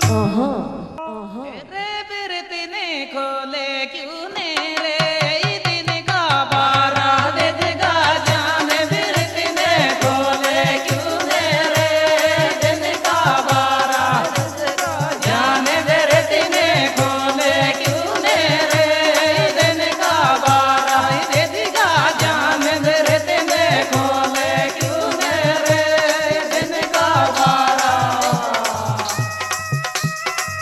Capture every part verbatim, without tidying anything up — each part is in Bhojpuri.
रे बिरती ने खोले क्यों ने रे दिन का बारा दे जगा जान बिरती ने खोले क्यों ने रे दिन का बारा जान बिरती ने खोले क्यों ने रे दिन का बारा दे जगा जान बिरती ने खोले क्यों ने रे दिन का बारा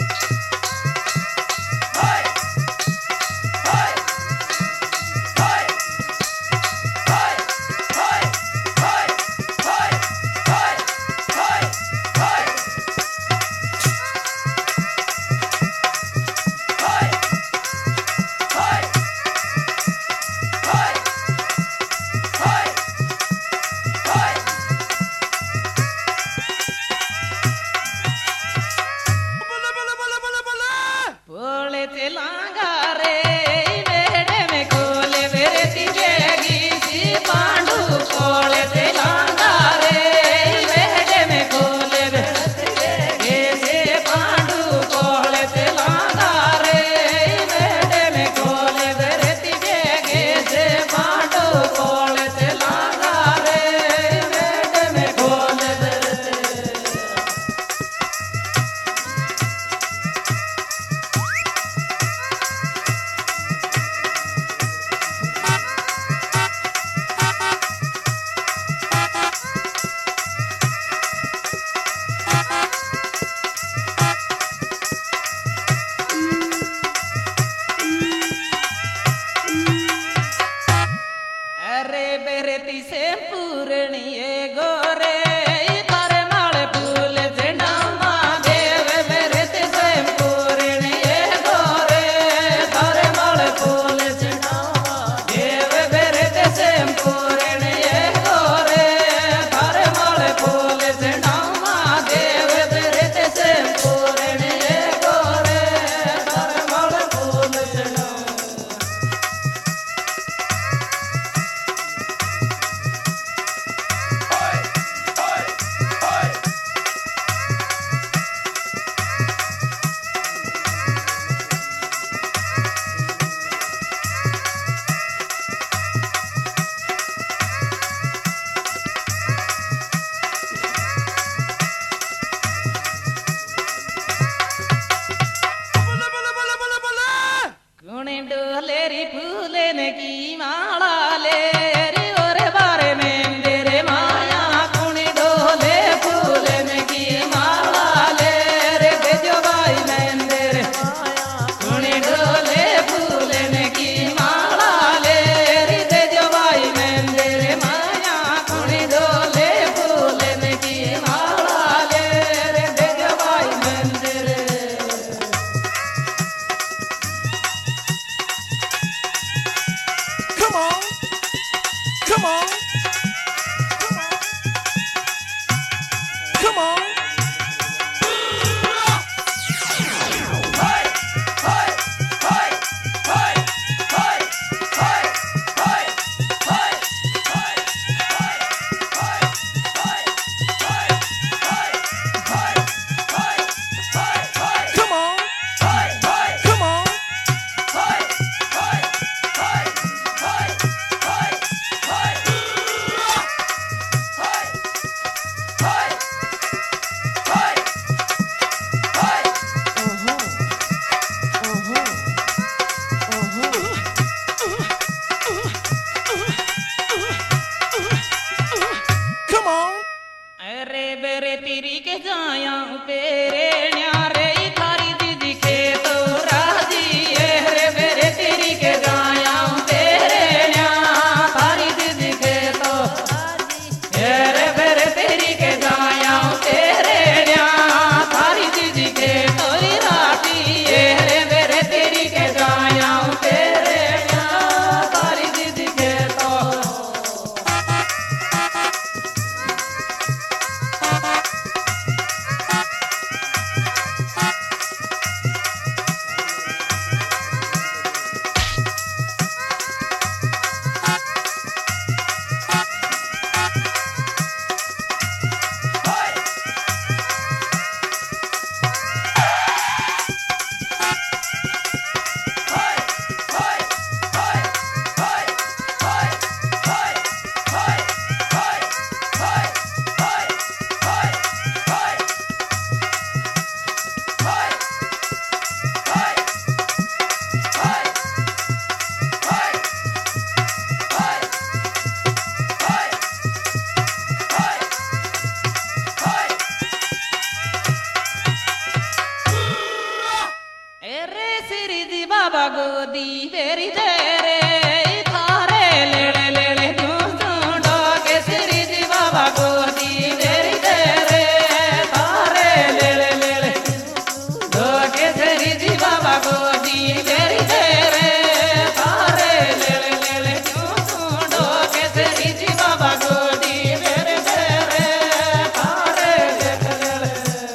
बाबा गोदी मेरी दे रे थारे लेले लेले यूं ढूंढो के श्री जी बाबा गोदी मेरी दे रे थारे लेले लेले ढूंढो के श्री जी बाबा गोदी मेरी दे रे थारे लेले लेले यूं ढूंढो के श्री जी बाबा गोदी मेरी दे रे थारे लेले लेले।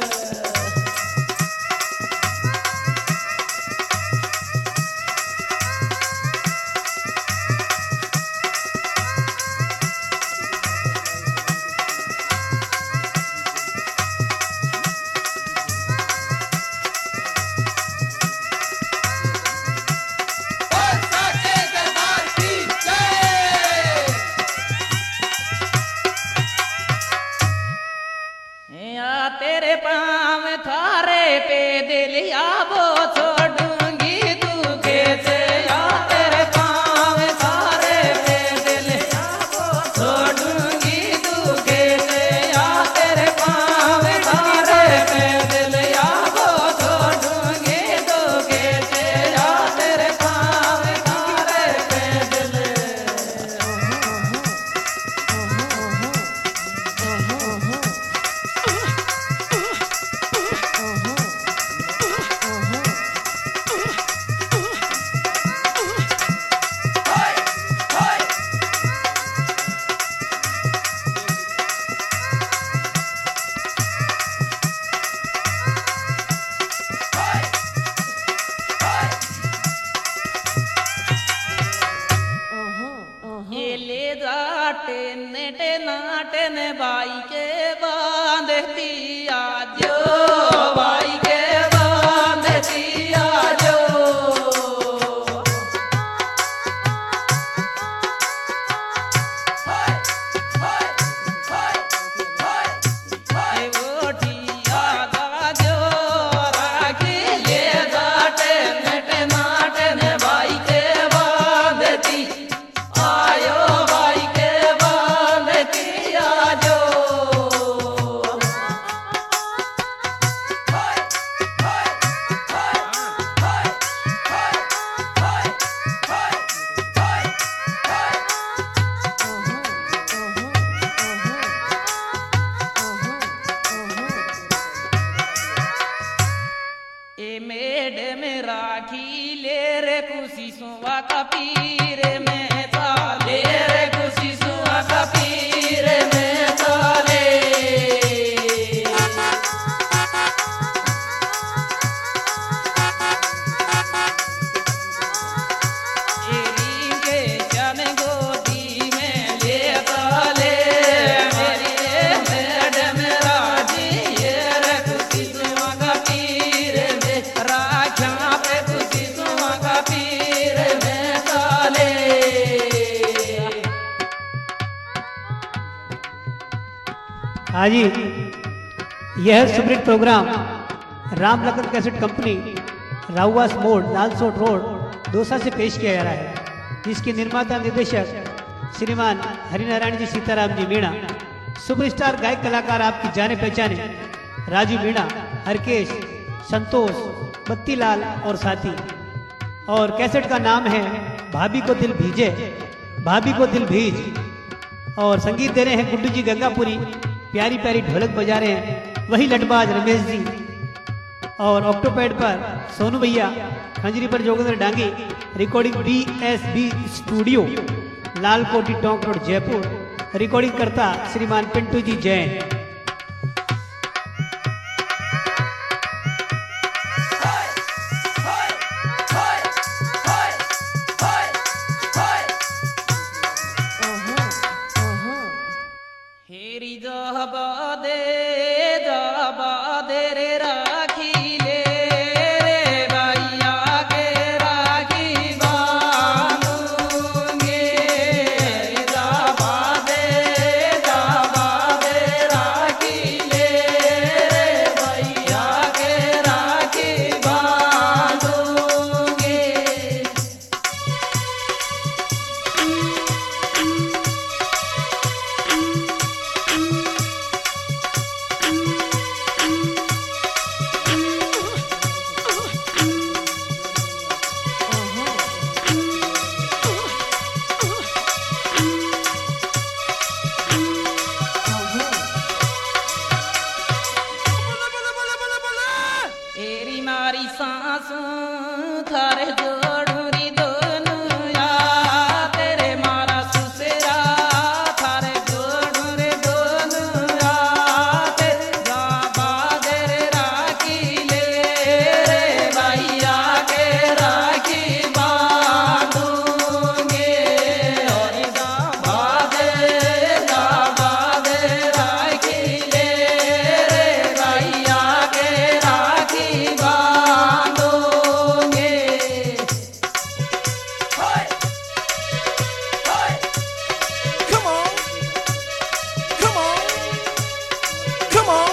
या तेरे पाँव थारे पे दिल या वो छोड़ूंगी तू कैसे या तेरे पाँव थारे पे दिल या वो छोड़ूंगी तू कैसे या तेरे पाँव थारे पे दिल या वो छोड़ूंगी तू कैसे या तेरे पाँव थारे पे दिल। ये ले जाटे नेटे नाटे ने बाई के बांधती आजो बाई के बांधती आजो में राखी ले रे खुशी सुवा का पीर में ताले रे खुशी सुवा का पीर में ताले एरी के जन गोदी में ले ताले मेरी मैडम राजी ये रे खुशी सुवा का पीर में राखा पे खुशी सुवा का पीर में ताले। हाँ जी, यह सुब्रिट program Ram Lakhan cassette company Rauwas मोड़ लालसोट रोड दौसा से पेश किया जा रहा है, जिसके निर्माता निर्देशक श्रीमान हरिनारायण जी सीताराम जी मीणा। सुपरस्टार गायक कलाकार आपकी जाने पहचाने राजू मीणा, हरकेश, संतोष, बत्तीलाल और साथी। और कैसेट का नाम है भाभी को दिल भीजे, भाभी को दिल भीज। और संगीत दे रहे हैं गुड्डू जी गंगापुरी, प्यारी प्यारी ढोलक बजा रहे हैं वही लटबाज रमेश जी। और ऑक्टोपैड पर सोनू भैया, खंजरी पर Jogendra Dangi. Recording B S B studio, Lal Kothi Tonk road Jaipur. Recording करता श्रीमान पिंटू जी जैन। हेरी जाबा दे जाबा दे रे राखी ले रे भैया के राखी बांधूंगे। जाबा दे जाबा दे रा मारी सांस थारे जोड़ूरी दोनों या तेरे मारा सुसेरा थारे जोड़ूरे दोनों या तेरे बाबा तेरे राखी ले रे भैया के राखी बांधूंगे और बाबा दे बाबा दे राखी ले रे भैया के राखी बांधूंगे। Hey! Hey! Come on! Come on! Come on!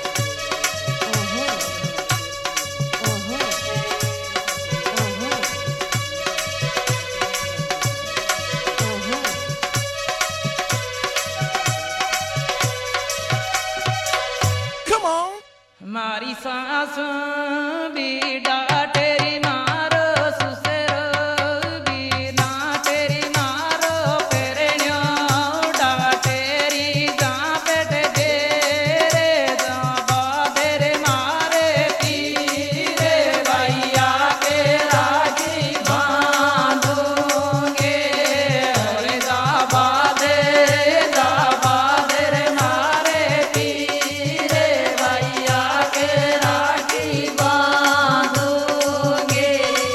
Come on! मारी सांस बीड़ा तेरी मारो सुसेरो बीना तेरी मारो पेरण्यो डा तेरी जा पेट दे रे जा बादरे मारे पीरे भैया के राखी बांधूंगे और जा बादे जा बादरे मारे पीरे भैया के राखी बांधूंगे।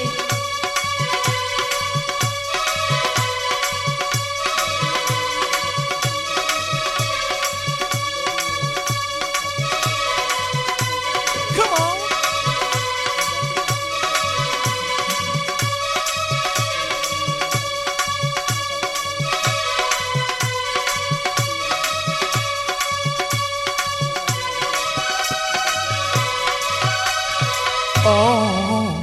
Come on! Oh!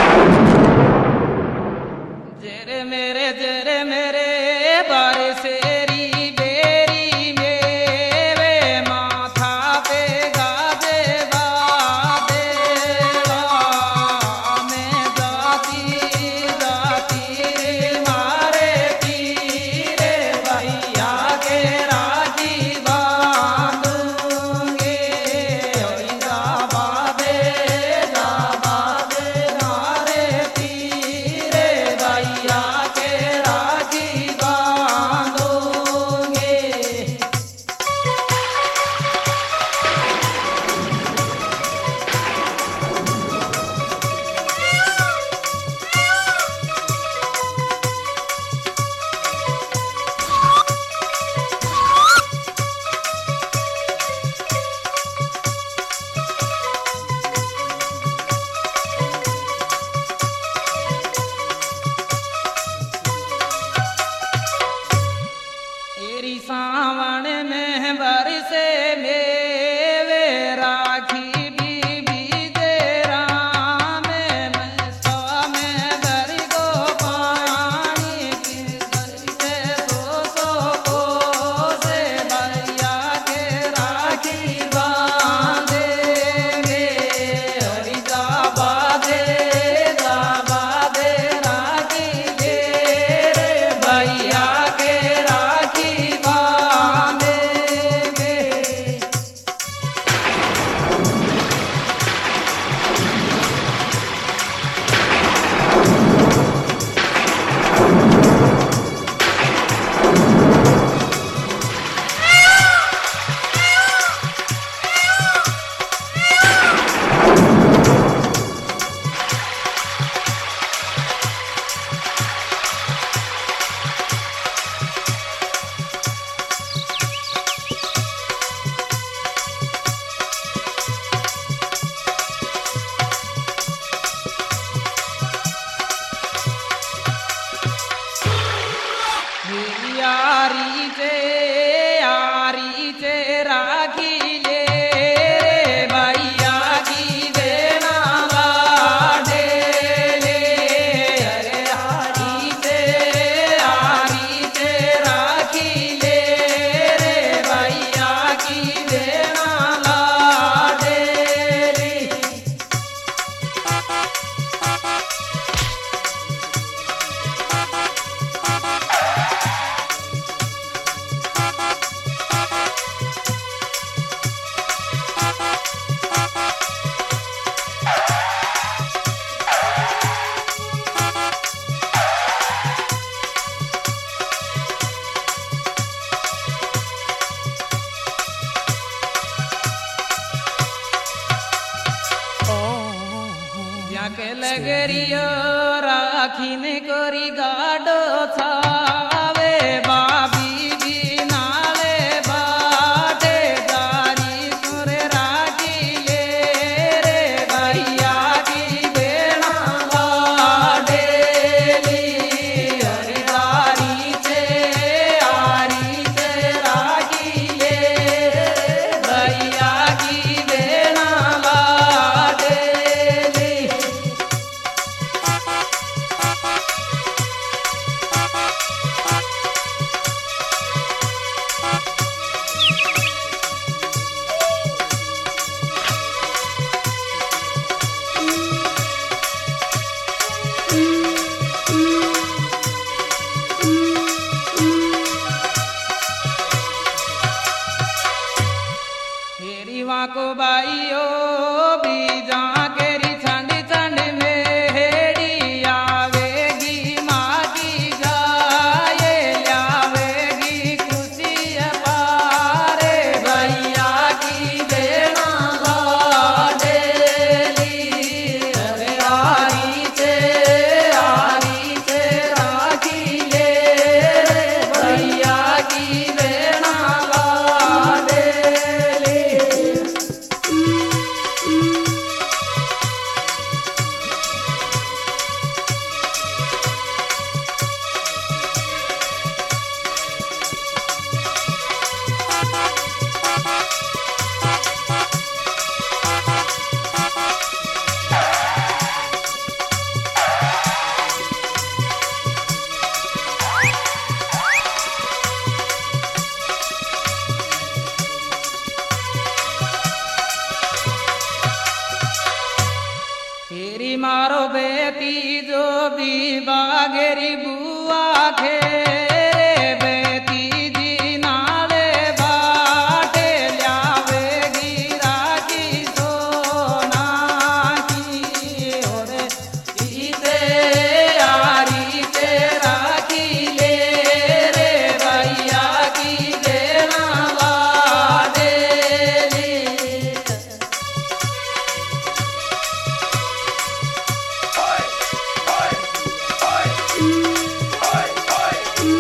जेरे मेरे जेरे मेरे बारे सेरी बेरी मेरे माथा पे गाजे बादे मैं जाती जाती मारे पीरे भैया के राखी बांधूंगे और जा बादे जा बादे मारे पीरे भैया के के लगरियो राखीने कोरी गाडो छावे बाबी जी नाले बाटे दारी सुरे राखी ले रे भैया की बेना बाडेली हरिदारी से आरी से राखी ले भैया की बेना बाडेली तेरी वाको बाइयो बीजा केरी छंड छंड मेहड़ी आवेगी माँ की गाये लावेगी खुशी पारे भैया की देना बाडेली अरे आरी से आरी से राखी ले रे भैया की देना बाडेली तेरी मारो बेटी जो भी बागेरी बुआ खे बेटी जी नाले बाटे ल्यावेगी राखी सोना की ओरे इसे आरी से राखी ले रे भैया की देना बाडेली Oi, oi, oi, oi, oi.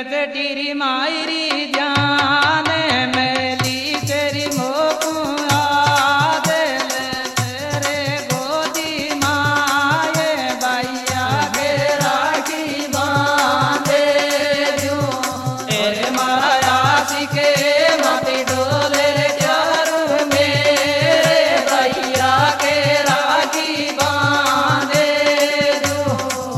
से टीरी मायरी जान मेली तेरी मोकू आदल तेरे गोदी माए भैया के राखी बांधे दूं तेरे माया सिके मती डोले चारू मेरे भैया के राखी बांधे दूं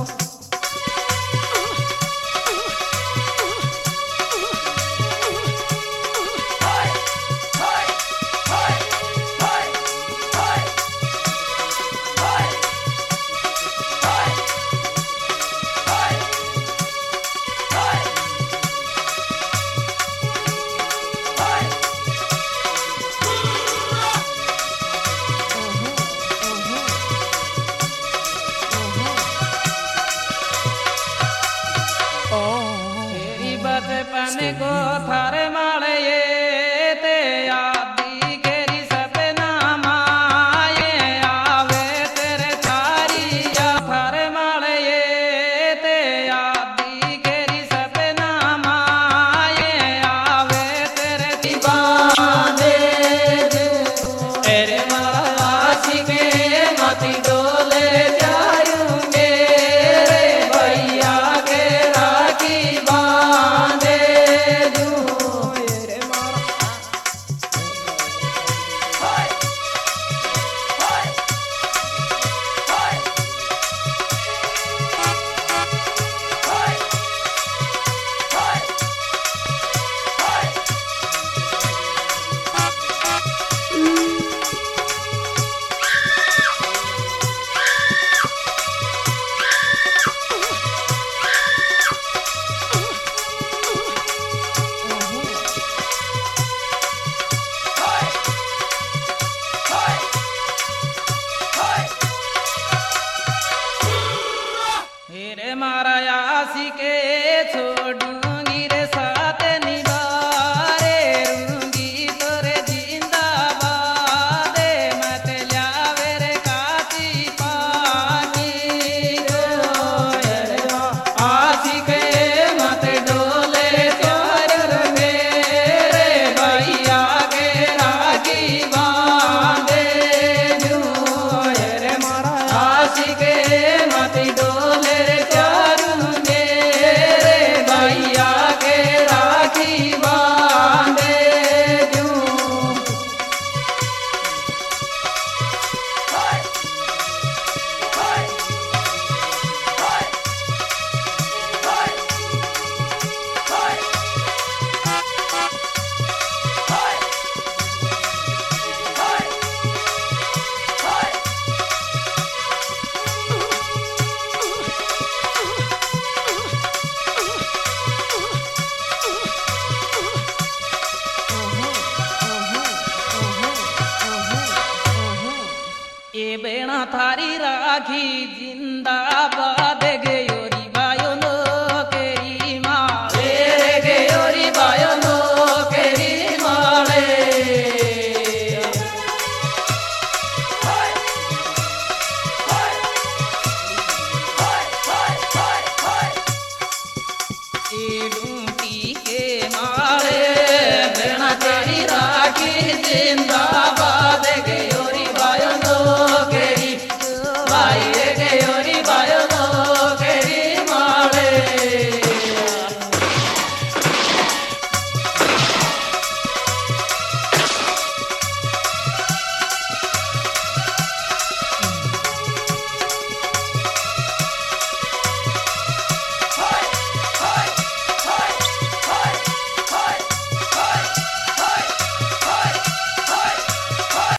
तेरी बचपन को थारे माले ये ते आदि केरी सपना माए आवे तेरे थारी या थारे माले ये ते आदि केरी सपना माए आवे तेरे दीवाने तेरे मासी के मती डोले जायूं मेरे भैया के राखी बांधे दूं तेरे मारा हेरे मारा यासी के छोड़ूंगी रे साथ निभारे रूंगी तोरे जिंदाबाद मत ल्यावे रे काती पानी आसी के मत डोले चार मेरे भैया के राखी बांधे दूं हेरे मारा आसी के मत डोले चारू मेरे भैया के राखी बांधे दूं ए बेणा थारी राखी जिंदाबाद गयोरी बायो नो केरी माले गयोरी बायो नो केरी माले ए डूटी के माले बेणा तेरी राखी जिंदाबाद गयोरी